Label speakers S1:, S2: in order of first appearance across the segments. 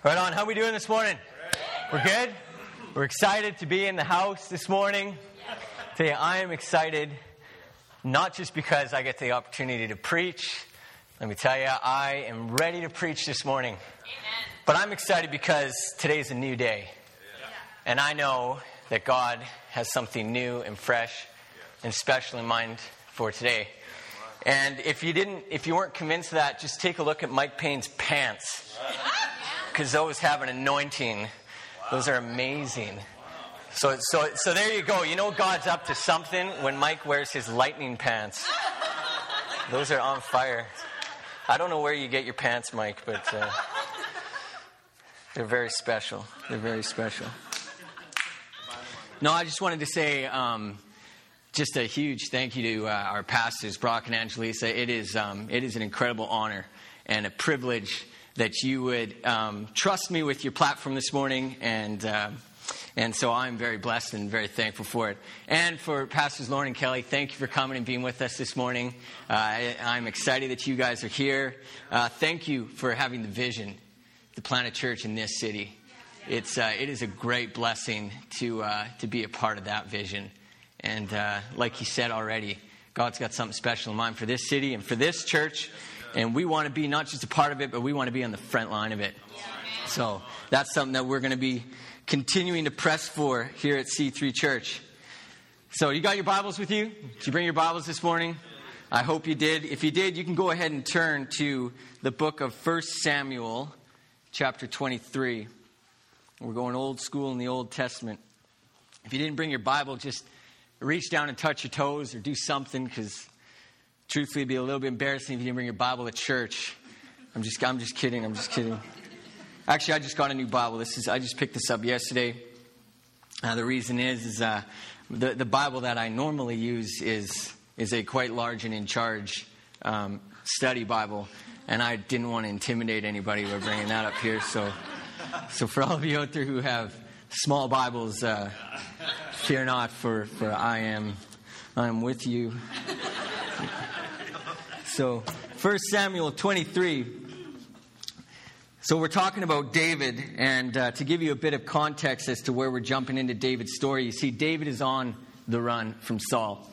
S1: Right on. How are we doing this morning? We're good? We're excited to be in the house this morning. Tell you, I am excited, not just because I get the opportunity to preach. Let me tell you, I am ready to preach this morning. Amen. But I'm excited because today's a new day. And I know that God has something new and fresh and special in mind for today. And if you weren't convinced of that, just take a look at Mike Payne's pants. Because those have an anointing. Those are amazing. So there you go. You know God's up to something when Mike wears his lightning pants. Those are on fire. I don't know where you get your pants, Mike, but they're very special. They're very special. No, I just wanted to say just a huge thank you to our pastors, Brock and Angelisa. It is an incredible honor and a privilege that you would trust me with your platform this morning, and so I'm very blessed and very thankful for it. And for Pastors Lauren and Kelly, thank you for coming and being with us this morning. I'm excited that you guys are here. Thank you for having the vision to plant a church in this city. It is a great blessing to be a part of that vision. And like he said already, God's got something special in mind for this city and for this church. And we want to be not just a part of it, but we want to be on the front line of it. So that's something that we're going to be continuing to press for here at C3 Church. So you got your Bibles with you? Did you bring your Bibles this morning? I hope you did. If you did, you can go ahead and turn to the book of 1 Samuel, chapter 23. We're going old school in the Old Testament. If you didn't bring your Bible, just reach down and touch your toes or do something, because truthfully, it'd be a little bit embarrassing if you didn't bring your Bible to church. I'm just kidding. Actually, I just got a new Bible. I just picked this up yesterday. The reason is the Bible that I normally use is a quite large and in charge study Bible, and I didn't want to intimidate anybody by bringing that up here. So for all of you out there who have small Bibles, fear not, for I am with you. So, 1 Samuel 23. So we're talking about David, and to give you a bit of context as to where we're jumping into David's story, you see David is on the run from Saul.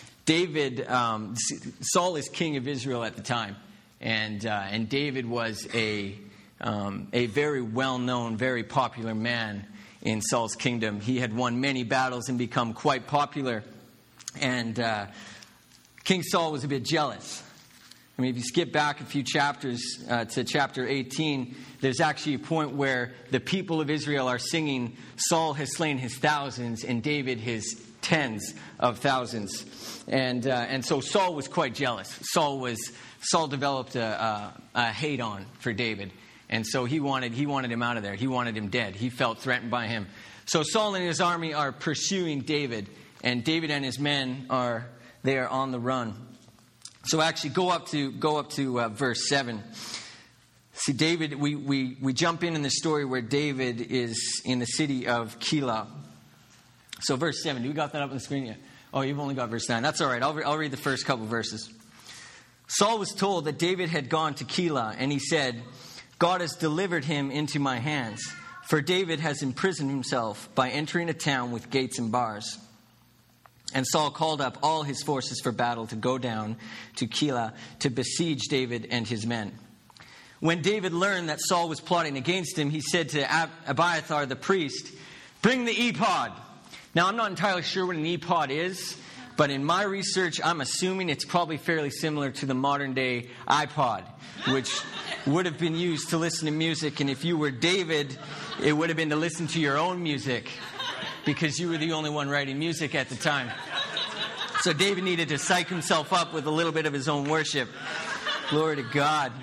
S1: Saul is king of Israel at the time, and David was a very well-known, very popular man in Saul's kingdom. He had won many battles and become quite popular, and King Saul was a bit jealous. I mean, if you skip back a few chapters to chapter 18, there's actually a point where the people of Israel are singing, Saul has slain his thousands and David his tens of thousands. And so Saul was quite jealous. Saul developed a hate on for David. And so he wanted him out of there. He wanted him dead. He felt threatened by him. So Saul and his army are pursuing David. And David and his men are on the run. So actually, go up to verse 7. See, David, we jump in the story where David is in the city of Keilah. So verse 7, do we got that up on the screen yet? Oh, you've only got verse 9. That's all right. I'll read the first couple verses. Saul was told that David had gone to Keilah, and he said, God has delivered him into my hands, for David has imprisoned himself by entering a town with gates and bars. And Saul called up all his forces for battle to go down to Keilah to besiege David and his men. When David learned that Saul was plotting against him, he said to Abiathar the priest, bring the ephod. Now, I'm not entirely sure what an ephod is, but in my research, I'm assuming it's probably fairly similar to the modern day iPod, which would have been used to listen to music. And if you were David, it would have been to listen to your own music, because you were the only one writing music at the time. So David needed to psych himself up with a little bit of his own worship. Glory to God.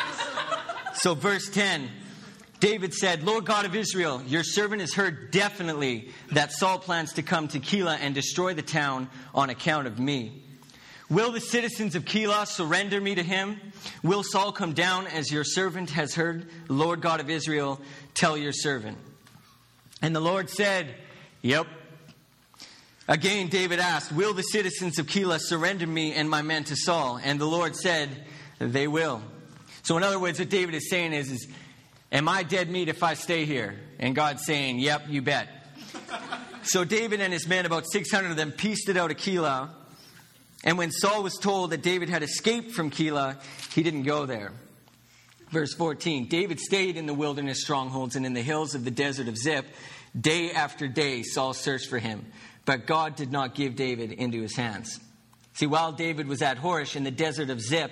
S1: So verse 10, David said, Lord God of Israel, your servant has heard definitely that Saul plans to come to Keilah and destroy the town on account of me. Will the citizens of Keilah surrender me to him? Will Saul come down as your servant has heard? Lord God of Israel, tell your servant. And the Lord said, yep. Again, David asked, will the citizens of Keilah surrender me and my men to Saul? And the Lord said, they will. So in other words, what David is saying is Am I dead meat if I stay here? And God's saying, yep, you bet. So David and his men, about 600 of them, pieced it out of Keilah. And when Saul was told that David had escaped from Keilah, he didn't go there. Verse 14, David stayed in the wilderness strongholds and in the hills of the desert of Ziph. Day after day, Saul searched for him. But God did not give David into his hands. See, while David was at Horesh in the desert of Ziph,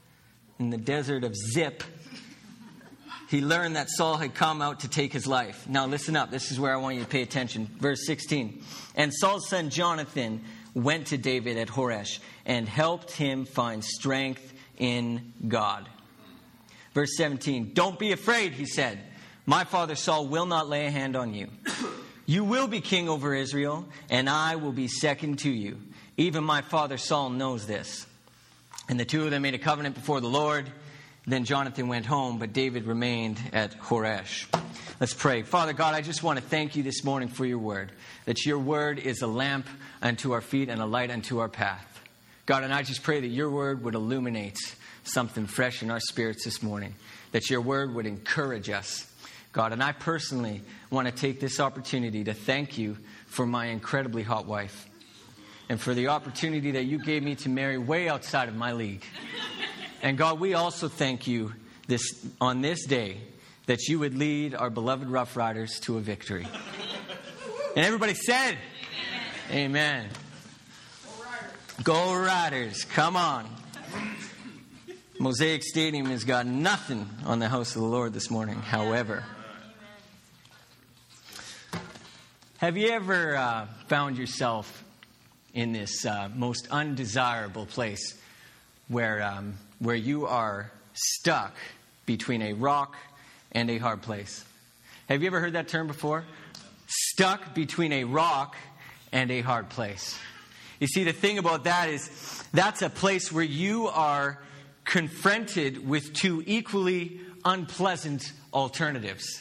S1: he learned that Saul had come out to take his life. Now listen up. This is where I want you to pay attention. Verse 16. And Saul's son Jonathan went to David at Horesh and helped him find strength in God. Verse 17. Don't be afraid, he said. My father Saul will not lay a hand on you. You will be king over Israel, and I will be second to you. Even my father Saul knows this. And the two of them made a covenant before the Lord. Then Jonathan went home, but David remained at Horesh. Let's pray. Father God, I just want to thank you this morning for your word. That your word is a lamp unto our feet and a light unto our path. God, and I just pray that your word would illuminate something fresh in our spirits this morning. That your word would encourage us. God, and I personally want to take this opportunity to thank you for my incredibly hot wife. And for the opportunity that you gave me to marry way outside of my league. And God, we also thank you on this day that you would lead our beloved Rough Riders to a victory. And everybody said, Amen. Amen. Go Riders. Come on. Mosaic Stadium has got nothing on the house of the Lord this morning, however. Have you ever found yourself in this most undesirable place where you are stuck between a rock and a hard place? Have you ever heard that term before? Stuck between a rock and a hard place. You see, the thing about that is that's a place where you are confronted with two equally unpleasant alternatives.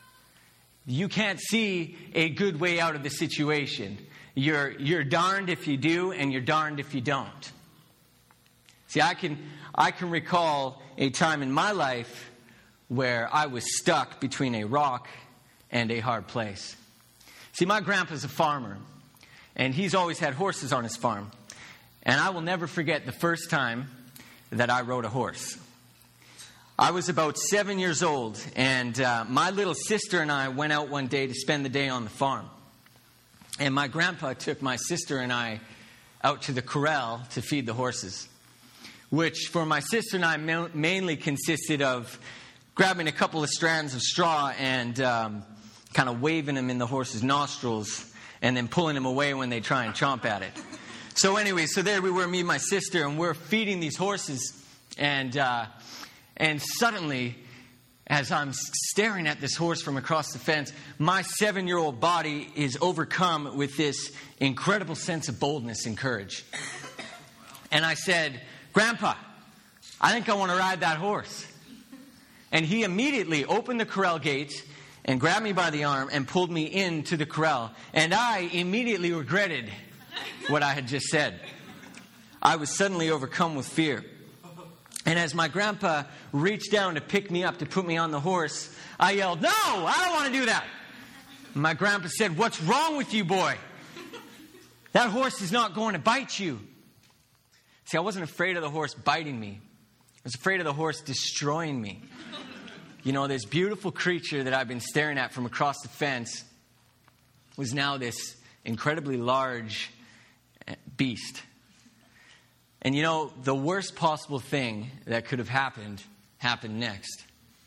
S1: You can't see a good way out of the situation. You're darned if you do, and you're darned if you don't. See, I can recall a time in my life where I was stuck between a rock and a hard place. See, my grandpa's a farmer, and he's always had horses on his farm. And I will never forget the first time that I rode a horse. I was about 7 years old, and my little sister and I went out one day to spend the day on the farm. And my grandpa took my sister and I out to the corral to feed the horses, which for my sister and I mainly consisted of grabbing a couple of strands of straw and kind of waving them in the horse's nostrils and then pulling them away when they try and chomp at it. So anyway, so there we were, me and my sister, and we're feeding these horses, and suddenly, as I'm staring at this horse from across the fence, my 7-year-old body is overcome with this incredible sense of boldness and courage. And I said, Grandpa, I think I want to ride that horse. And he immediately opened the corral gates and grabbed me by the arm and pulled me into the corral. And I immediately regretted what I had just said. I was suddenly overcome with fear. And as my grandpa reached down to pick me up, to put me on the horse, I yelled, "No, I don't want to do that." And my grandpa said, "What's wrong with you, boy? That horse is not going to bite you." See, I wasn't afraid of the horse biting me. I was afraid of the horse destroying me. You know, this beautiful creature that I've been staring at from across the fence was now this incredibly large beast. And you know, the worst possible thing that could have happened next.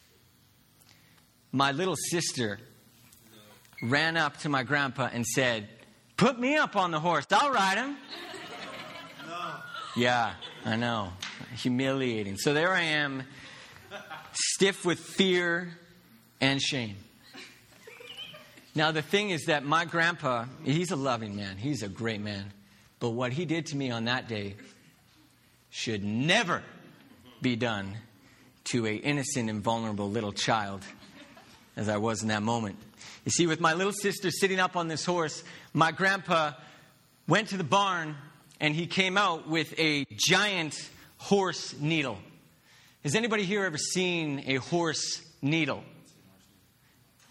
S1: My little sister ran up to my grandpa and said, "Put me up on the horse. I'll ride him." No. Yeah, I know. Humiliating. So there I am, stiff with fear and shame. Now the thing is that my grandpa, he's a loving man. He's a great man. But what he did to me on that day should never be done to an innocent and vulnerable little child, as I was in that moment. You see, with my little sister sitting up on this horse, my grandpa went to the barn and he came out with a giant horse needle. Has anybody here ever seen a horse needle?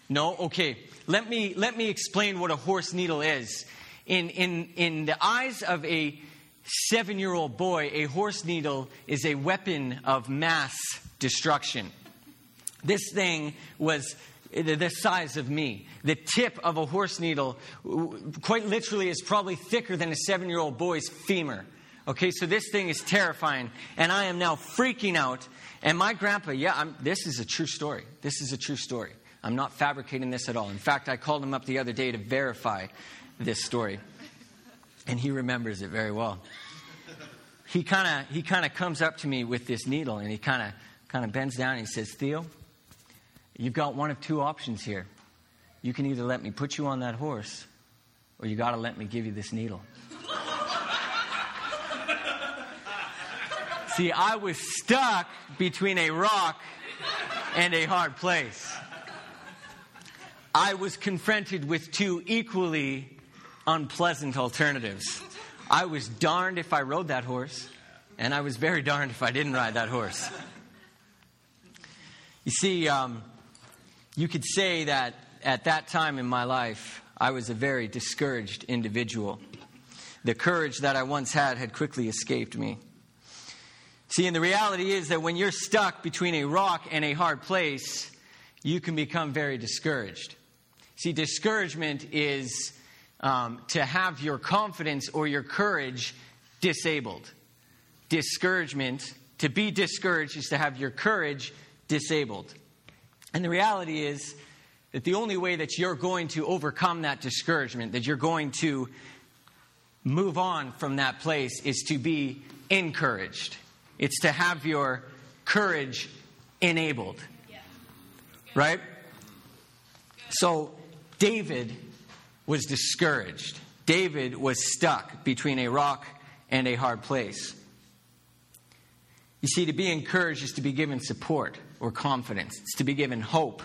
S1: No? Okay. Let me explain what a horse needle is. In the eyes of a 7-year-old boy, a horse needle is a weapon of mass destruction. This thing was the size of me. The tip of a horse needle, quite literally, is probably thicker than a 7-year-old boy's femur. Okay, so this thing is terrifying, and I am now freaking out. And my grandpa, this is a true story. This is a true story. I'm not fabricating this at all. In fact, I called him up the other day to verify this story, and he remembers it very well. He kind of comes up to me with this needle, and he kind of bends down and he says, "Theo, you've got one of two options here. You can either let me put you on that horse, or you got to let me give you this needle." See, I was stuck between a rock and a hard place. I was confronted with two equally unpleasant alternatives. I was darned if I rode that horse, and I was very darned if I didn't ride that horse. You see, you could say that at that time in my life, I was a very discouraged individual. The courage that I once had quickly escaped me. See, and the reality is that when you're stuck between a rock and a hard place, you can become very discouraged. See, discouragement is to have your confidence or your courage disabled. Discouragement, to be discouraged, is to have your courage disabled. And the reality is that the only way that you're going to overcome that discouragement, that you're going to move on from that place, is to be encouraged. It's to have your courage enabled. Right? So David was discouraged. David was stuck between a rock and a hard place. You see, to be encouraged is to be given support or confidence. It's to be given hope.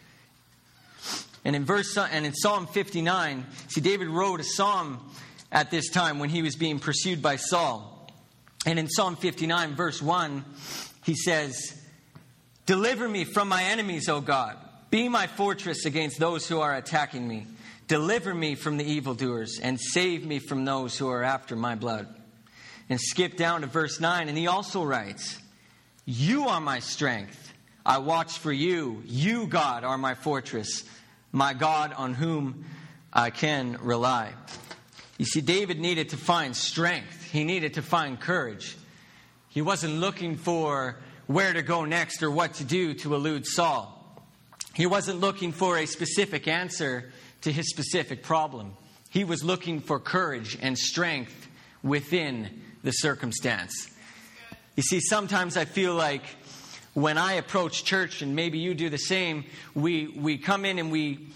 S1: And in Psalm 59, see, David wrote a psalm at this time when he was being pursued by Saul. And in Psalm 59, verse 1, he says, "Deliver me from my enemies, O God. Be my fortress against those who are attacking me. Deliver me from the evildoers and save me from those who are after my blood." And skip down to verse 9, and he also writes, "You are my strength. I watch for you. You, God, are my fortress, my God on whom I can rely." You see, David needed to find strength. He needed to find courage. He wasn't looking for where to go next or what to do to elude Saul. He wasn't looking for a specific answer to his specific problem. He was looking for courage and strength within the circumstance. You see, sometimes I feel like when I approach church, and maybe you do the same, we come in and we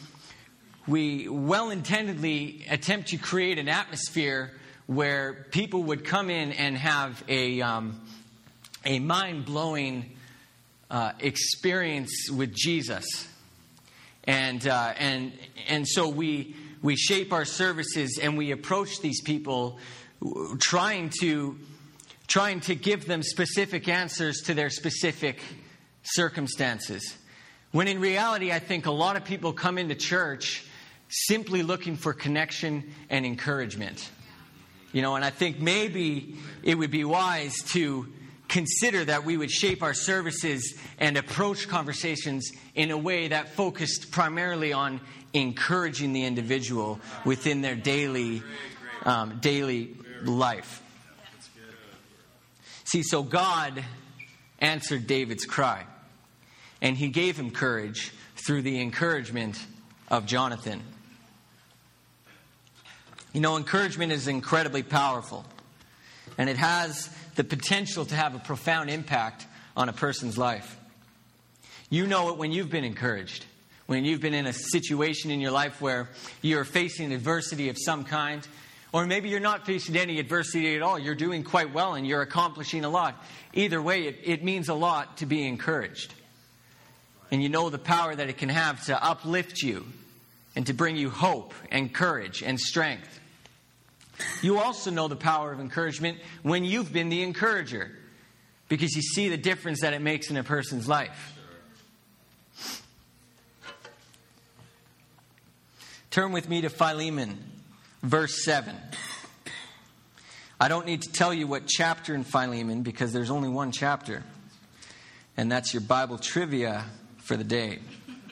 S1: well-intendedly attempt to create an atmosphere where people would come in and have a mind-blowing experience with Jesus. And so we shape our services and we approach these people trying to give them specific answers to their specific circumstances. When in reality, I think a lot of people come into church simply looking for connection and encouragement. You know, and I think maybe it would be wise to consider that we would shape our services and approach conversations in a way that focused primarily on encouraging the individual within their daily life. See, so God answered David's cry, and he gave him courage through the encouragement of Jonathan. You know, encouragement is incredibly powerful, and it has the potential to have a profound impact on a person's life. You know it when you've been encouraged, when you've been in a situation in your life where you're facing adversity of some kind, or maybe you're not facing any adversity at all. You're doing quite well and you're accomplishing a lot. Either way, it means a lot to be encouraged. And you know the power that it can have to uplift you and to bring you hope and courage and strength. You also know the power of encouragement when you've been the encourager, because you see the difference that it makes in a person's life. Turn with me to Philemon, verse 7. I don't need to tell you what chapter in Philemon because there's only one chapter. And that's your Bible trivia for the day.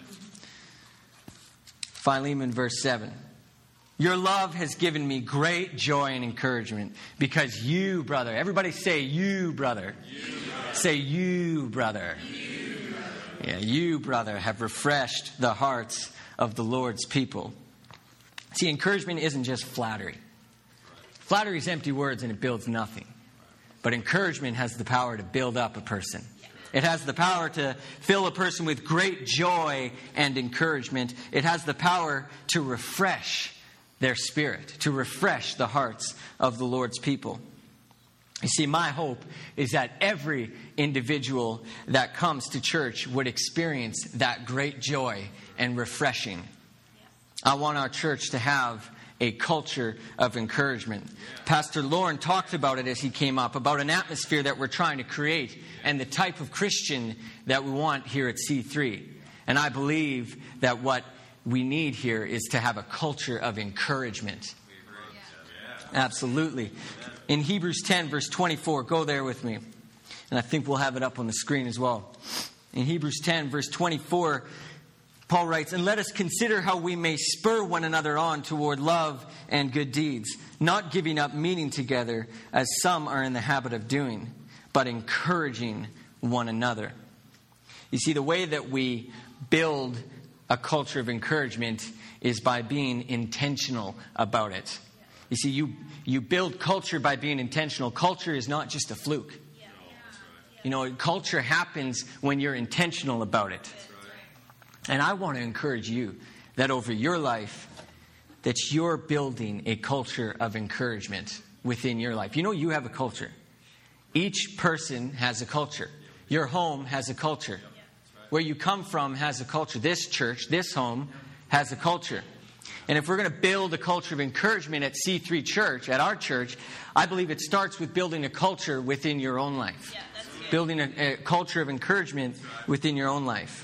S1: Philemon, verse 7. Your love has given me great joy and encouragement because you, brother. Everybody say, you, brother. You, brother. Say, you, brother. You, brother. Yeah, you, brother, have refreshed the hearts of the Lord's people. See, encouragement isn't just flattery. Flattery is empty words and it builds nothing. But encouragement has the power to build up a person. It has the power to fill a person with great joy and encouragement. It has the power to refresh their spirit, to refresh the hearts of the Lord's people. You see, my hope is that every individual that comes to church would experience that great joy and refreshing. I want our church to have a culture of encouragement. Pastor Lauren talked about it as he came up, about an atmosphere that we're trying to create and the type of Christian that we want here at C3. And I believe that what we need here is to have a culture of encouragement. Absolutely. In Hebrews 10, verse 24, go there with me. And I think we'll have it up on the screen as well. In Hebrews 10, verse 24, Paul writes, and let us consider how we may spur one another on toward love and good deeds, not giving up meeting together as some are in the habit of doing, but encouraging one another. You see, the way that we build a culture of encouragement is by being intentional about it. You see, you build culture by being intentional. Culture is not just a fluke. You know, culture happens when you're intentional about it. And I want to encourage you that over your life, that you're building a culture of encouragement within your life. You know, you have a culture. Each person has a culture. Your home has a culture. Where you come from has a culture. This church, this home, has a culture. And if we're going to build a culture of encouragement at C3 Church, at our church, I believe it starts with building a culture within your own life. Building a culture of encouragement within your own life.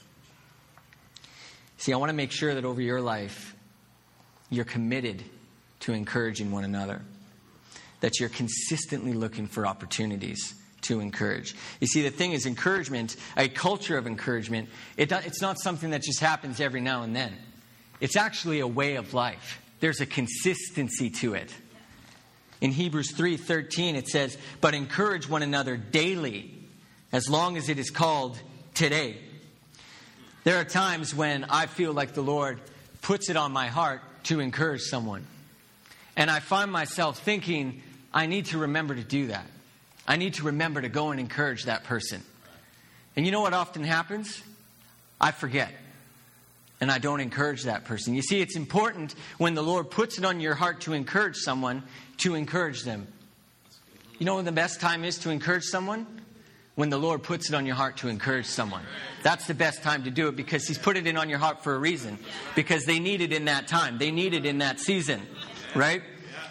S1: See, I want to make sure that over your life, you're committed to encouraging one another. That you're consistently looking for opportunities to encourage. You see, the thing is, encouragement, a culture of encouragement, it's not something that just happens every now and then. It's actually a way of life. There's a consistency to it. In Hebrews 3:13, it says, but encourage one another daily, as long as it is called today. There are times when I feel like the Lord puts it on my heart to encourage someone. And I find myself thinking, I need to remember to do that. I need to remember to go and encourage that person. And you know what often happens? I forget. And I don't encourage that person. You see, it's important when the Lord puts it on your heart to encourage someone, to encourage them. You know when the best time is to encourage someone? When the Lord puts it on your heart to encourage someone. That's the best time to do it because He's put it in on your heart for a reason. Because they need it in that time. They need it in that season. Right?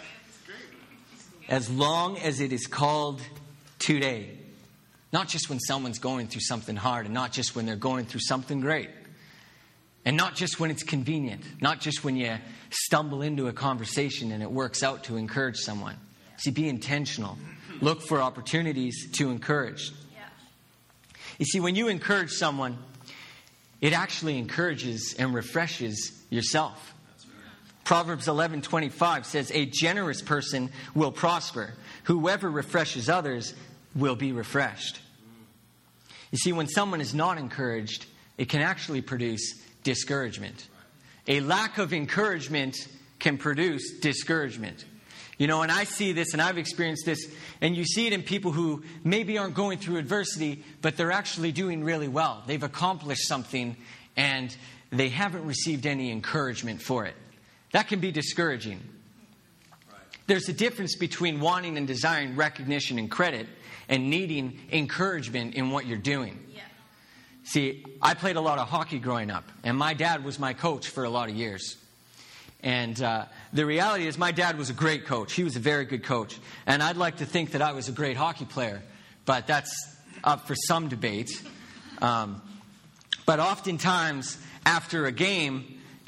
S1: As long as it is called today. Not just when someone's going through something hard, and not just when they're going through something great. And not just when it's convenient. Not just when you stumble into a conversation and it works out to encourage someone. See, be intentional. Look for opportunities to encourage. You see, when you encourage someone, it actually encourages and refreshes yourself. Proverbs 11:25 says, a generous person will prosper. Whoever refreshes others will be refreshed. You see, when someone is not encouraged, it can actually produce discouragement. A lack of encouragement can produce discouragement. You know, and I see this and I've experienced this, and you see it in people who maybe aren't going through adversity, but they're actually doing really well. They've accomplished something and they haven't received any encouragement for it. That can be discouraging. There's a difference between wanting and desiring recognition and credit and needing encouragement in what you're doing. See, I played a lot of hockey growing up, and my dad was my coach for a lot of years. And the reality is my dad was a great coach. He was a very good coach. And I'd like to think that I was a great hockey player, but that's up for some debate. But oftentimes, after a game,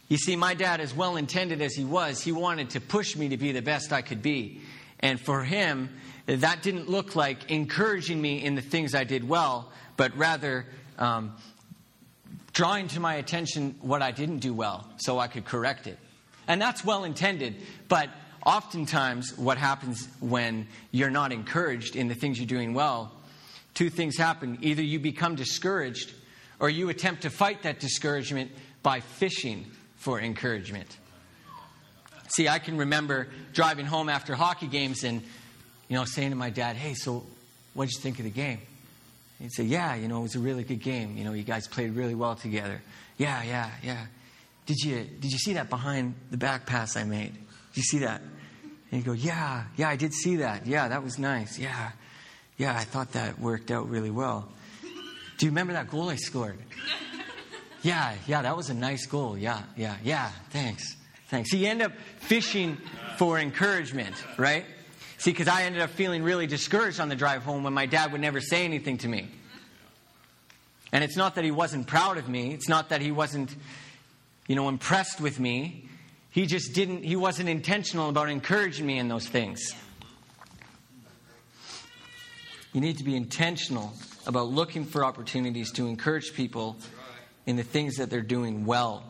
S1: You see, my dad, as well-intended as he was, he wanted to push me to be the best I could be. And for him, that didn't look like encouraging me in the things I did well, but rather drawing to my attention what I didn't do well so I could correct it. And that's well-intended, but oftentimes what happens when you're not encouraged in the things you're doing well, two things happen. Either you become discouraged, or you attempt to fight that discouragement by fishing for encouragement. See, I can remember driving home after hockey games and, saying to my dad, "Hey, so what did you think of the game?" He'd say, "Yeah, it was a really good game. You guys played really well together." Yeah. Did you see that behind the back pass I made? Did you see that? And he'd go, Yeah, I did see that. Yeah, that was nice. Yeah, I thought that worked out really well. Do you remember that goal I scored? Yeah, that was a nice goal. Yeah, thanks. See, you end up fishing for encouragement, right? See, because I ended up feeling really discouraged on the drive home when my dad would never say anything to me. And it's not that he wasn't proud of me. It's not that he wasn't, impressed with me. He wasn't intentional about encouraging me in those things. You need to be intentional about looking for opportunities to encourage people in the things that they're doing well.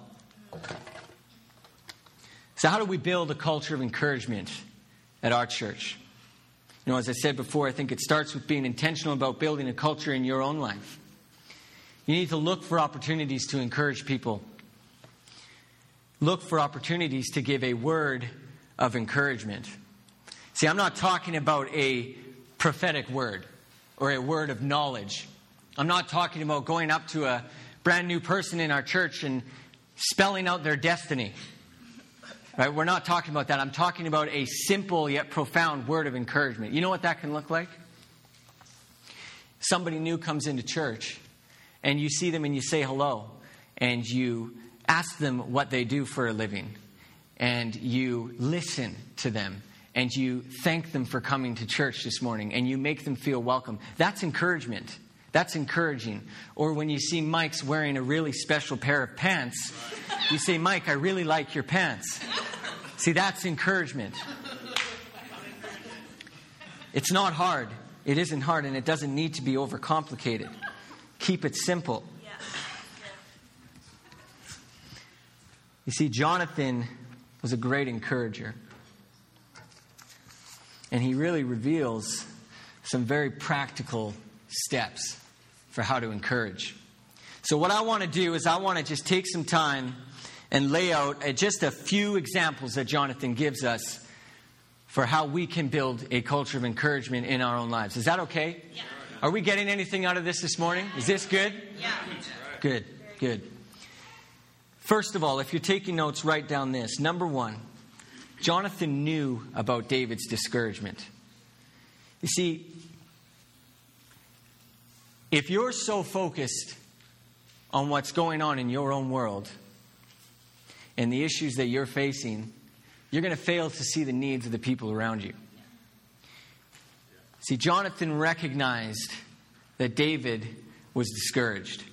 S1: So how do we build a culture of encouragement at our church? As I said before, I think it starts with being intentional about building a culture in your own life. You need to look for opportunities to encourage people. Look for opportunities to give a word of encouragement. See, I'm not talking about a prophetic word or a word of knowledge. I'm not talking about going up to a brand new person in our church and spelling out their destiny. Right? We're not talking about that. I'm talking about a simple yet profound word of encouragement. You know what that can look like? Somebody new comes into church, and you see them and you say hello, and you ask them what they do for a living, and you listen to them, and you thank them for coming to church this morning, and you make them feel welcome. That's encouragement. That's encouraging. Or when you see Mike's wearing a really special pair of pants, you say, "Mike, I really like your pants." See, that's encouragement. It's not hard. It isn't hard, and it doesn't need to be overcomplicated. Keep it simple. You see, Jonathan was a great encourager. And he really reveals some very practical steps for how to encourage. So what I want to do is I want to just take some time and lay out just a few examples that Jonathan gives us for how we can build a culture of encouragement in our own lives. Is that okay? Yeah. Are we getting anything out of this morning? Is this good? Yeah. Good. First of all, if you're taking notes, write down this. Number one, Jonathan knew about David's discouragement. You see, if you're so focused on what's going on in your own world and the issues that you're facing, you're going to fail to see the needs of the people around you. See, Jonathan recognized that David was discouraged.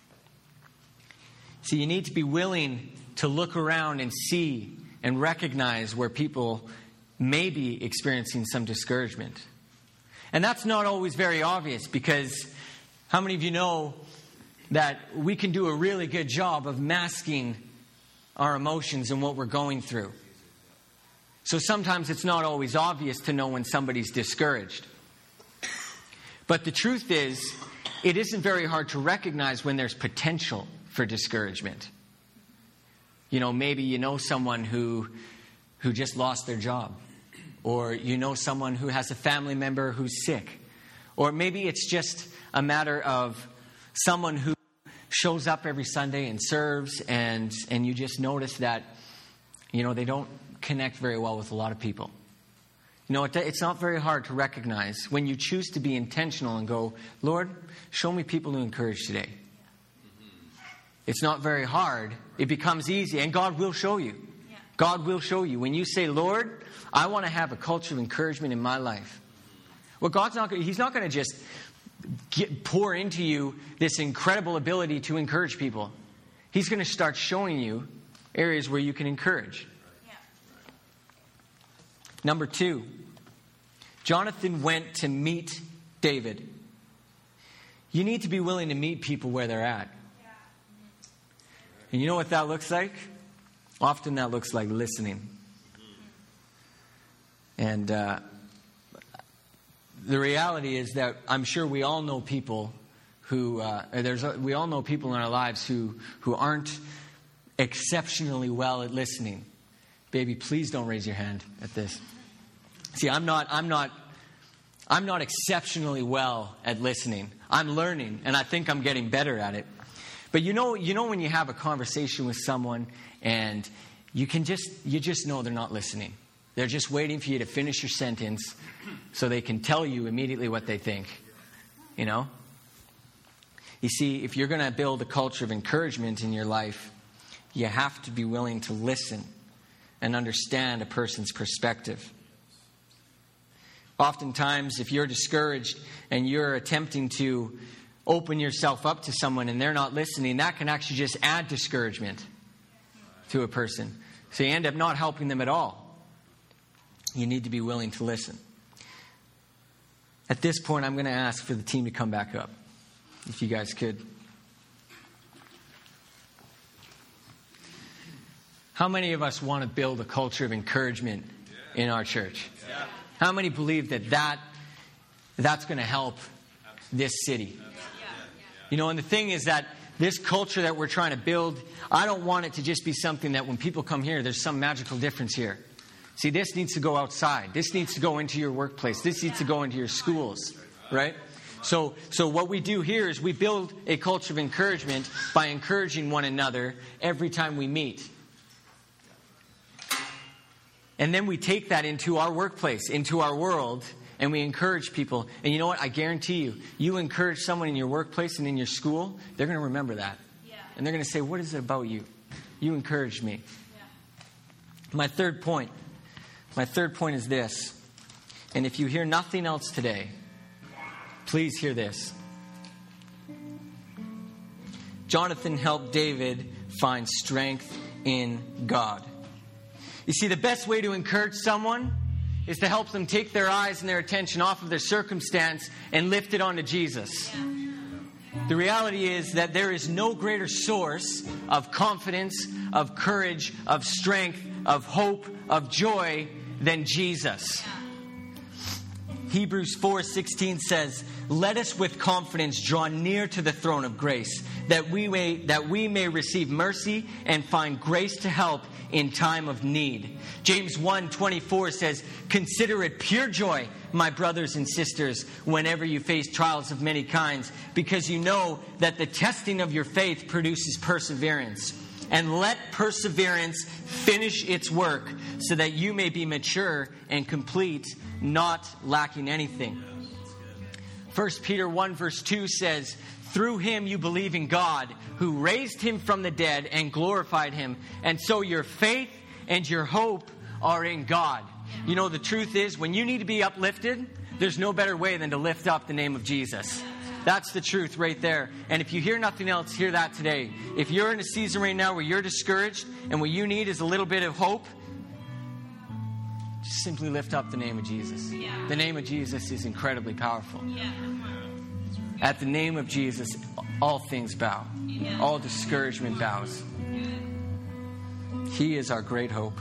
S1: See, you need to be willing to look around and see and recognize where people may be experiencing some discouragement. And that's not always very obvious, because how many of you know that we can do a really good job of masking our emotions and what we're going through? So sometimes it's not always obvious to know when somebody's discouraged. But the truth is, it isn't very hard to recognize when there's potential for discouragement. Maybe you know someone who just lost their job. Or you know someone who has a family member who's sick. Or maybe it's just a matter of someone who shows up every Sunday and serves, and you just notice that, they don't connect very well with a lot of people. It's not very hard to recognize when you choose to be intentional and go, "Lord, show me people to encourage today." It's not very hard. It becomes easy, and God will show you. Yeah. God will show you. When you say, "Lord, I want to have a culture of encouragement in my life." Well, He's not going to just pour into you this incredible ability to encourage people. He's going to start showing you areas where you can encourage. Number 2, Jonathan went to meet David. You need to be willing to meet people where they're at. And you know what that looks like? Often that looks like listening. And the reality is that I'm sure we all know people who we all know people in our lives who aren't exceptionally well at listening. Baby, please don't raise your hand at this. See, I'm not exceptionally well at listening. I'm learning, and I think I'm getting better at it. But you know when you have a conversation with someone and you just know they're not listening. They're just waiting for you to finish your sentence so they can tell you immediately what they think. You know? You see, if you're going to build a culture of encouragement in your life, you have to be willing to listen and understand a person's perspective. Oftentimes, if you're discouraged and you're attempting to open yourself up to someone and they're not listening, that can actually just add discouragement to a person. So you end up not helping them at all. You need to be willing to listen. At this point, I'm going to ask for the team to come back up, if you guys could. How many of us want to build a culture of encouragement in our church? Yeah. How many believe that's going to help this city? You know, and the thing is that this culture that we're trying to build, I don't want it to just be something that when people come here, there's some magical difference here. See, this needs to go outside. This needs to go into your workplace. This needs to go into your schools, right? So what we do here is we build a culture of encouragement by encouraging one another every time we meet. And then we take that into our workplace, into our world, and we encourage people. And you know what? I guarantee you, you encourage someone in your workplace and in your school, they're going to remember that. Yeah. And they're going to say, what is it about you? You encouraged me. Yeah. My third point is this. And if you hear nothing else today, please hear this. Jonathan helped David find strength in God. You see, the best way to encourage someone is to help them take their eyes and their attention off of their circumstance and lift it onto Jesus. Yeah. The reality is that there is no greater source of confidence, of courage, of strength, of hope, of joy than Jesus. Yeah. Hebrews 4:16 says, "Let us with confidence draw near to the throne of grace, that we may receive mercy and find grace to help in time of need." James 1:24 says, "Consider it pure joy, my brothers and sisters, whenever you face trials of many kinds, because you know that the testing of your faith produces perseverance. And let perseverance finish its work, so that you may be mature and complete, not lacking anything." 1 Peter 1 verse 2 says, "Through him you believe in God, who raised him from the dead and glorified him. And so your faith and your hope are in God." You know, the truth is, when you need to be uplifted, there's no better way than to lift up the name of Jesus. That's the truth right there. And if you hear nothing else, hear that today. If you're in a season right now where you're discouraged and what you need is a little bit of hope, just simply lift up the name of Jesus. Yeah. The name of Jesus is incredibly powerful. Yeah. At the name of Jesus, all things bow. Yeah. All discouragement bows. He is our great hope.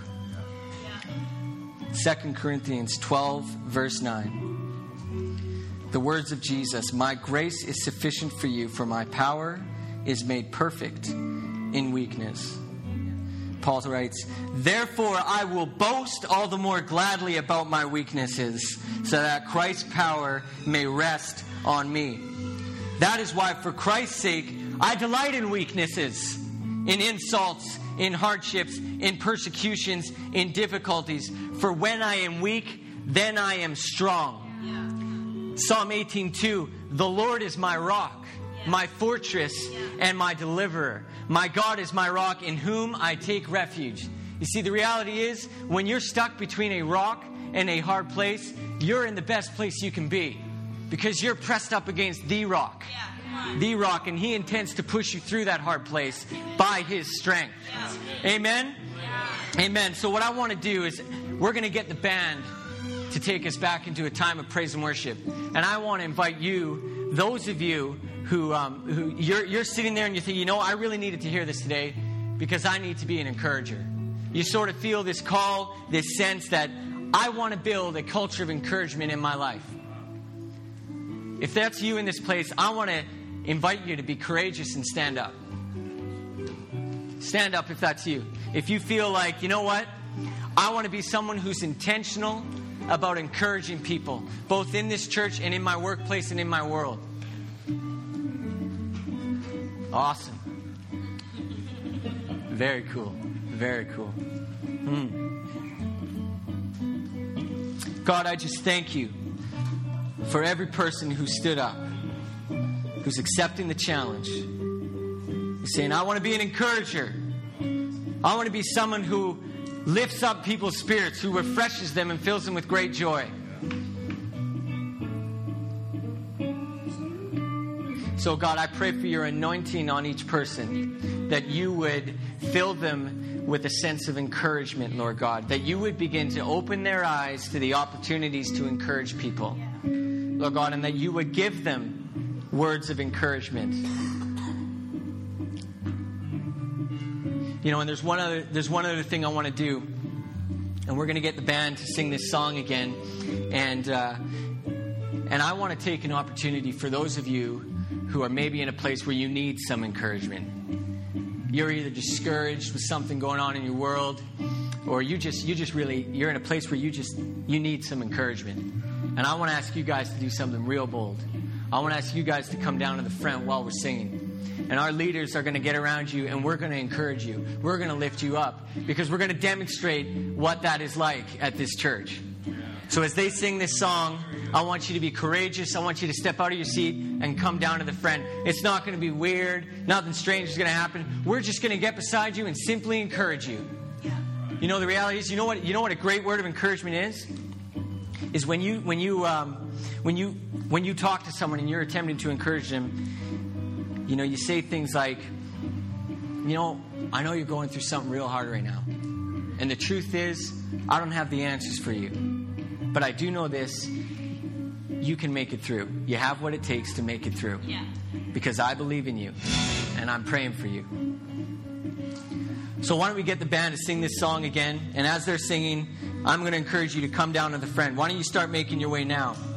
S1: 2 Corinthians 12, verse 9. The words of Jesus, "My grace is sufficient for you, for my power is made perfect in weakness." Paul writes, "Therefore I will boast all the more gladly about my weaknesses, so that Christ's power may rest on me. That is why, for Christ's sake, I delight in weaknesses, in insults, in hardships, in persecutions, in difficulties. For when I am weak, then I am strong." Psalm 18:2, "The Lord is my rock, my fortress, and my deliverer. My God is my rock, in whom I take refuge." You see, the reality is, when you're stuck between a rock and a hard place, you're in the best place you can be, because you're pressed up against the rock. The rock, and He intends to push you through that hard place by His strength. Amen? Amen. So what I want to do is we're going to get the band to take us back into a time of praise and worship. And I want to invite you, those of you who you're sitting there and you think, I really needed to hear this today because I need to be an encourager. You sort of feel this call, this sense that I want to build a culture of encouragement in my life. If that's you in this place, I want to invite you to be courageous and stand up. Stand up if that's you. If you feel like, I want to be someone who's intentional about encouraging people, both in this church and in my workplace and in my world. Awesome. Very cool. Very cool. God, I just thank you for every person who stood up, who's accepting the challenge, who's saying, I want to be an encourager. I want to be someone who lifts up people's spirits, who refreshes them and fills them with great joy. So God, I pray for your anointing on each person, that you would fill them with a sense of encouragement, Lord God, that you would begin to open their eyes to the opportunities to encourage people, Lord God, and that you would give them words of encouragement. And there's one other thing I want to do, and we're going to get the band to sing this song again, and I want to take an opportunity for those of you who are maybe in a place where you need some encouragement. You're either discouraged with something going on in your world, or you're in a place where you need some encouragement. And I want to ask you guys to do something real bold. I want to ask you guys to come down to the front while we're singing. And our leaders are going to get around you, and we're going to encourage you. We're going to lift you up, because we're going to demonstrate what that is like at this church. So as they sing this song, I want you to be courageous. I want you to step out of your seat and come down to the front. It's not going to be weird. Nothing strange is going to happen. We're just going to get beside you and simply encourage you. The reality is, you know what a great word of encouragement is when you talk to someone and you're attempting to encourage them, you say things like, I know you're going through something real hard right now. And the truth is, I don't have the answers for you. But I do know this, you can make it through. You have what it takes to make it through. Yeah. Because I believe in you, and I'm praying for you. So why don't we get the band to sing this song again? And as they're singing, I'm going to encourage you to come down to the front. Why don't you start making your way now?